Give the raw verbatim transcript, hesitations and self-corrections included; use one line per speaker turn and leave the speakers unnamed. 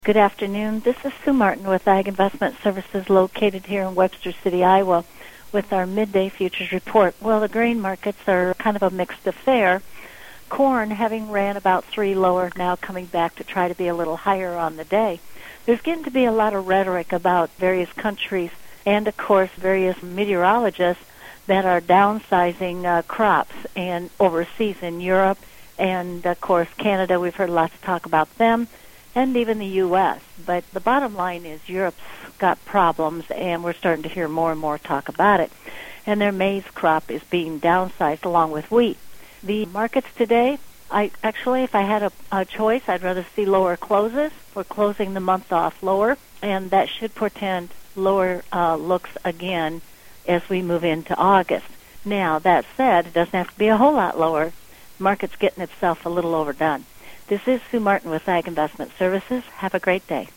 Good afternoon. This is Sue Martin with Ag Investment Services located here in Webster City, Iowa, with our midday futures report. Well, the grain markets are kind of a mixed affair. Corn, having ran about three lower, now coming back to try to be a little higher on the day. There's getting to be a lot of rhetoric about various countries and, of course, various meteorologists that are downsizing uh, crops and overseas in Europe and, of course, Canada. We've heard lots of talk about them. And even the U S But the bottom line is Europe's got problems, and we're starting to hear more and more talk about it. And their maize crop is being downsized along with wheat. The markets today, I actually, if I had a, a choice, I'd rather see lower closes. We're closing the month off lower, and that should portend lower uh, looks again as we move into August. Now, that said, it doesn't have to be a whole lot lower. The market's getting itself a little overdone. This is Sue Martin with Ag Investment Services. Have a great day.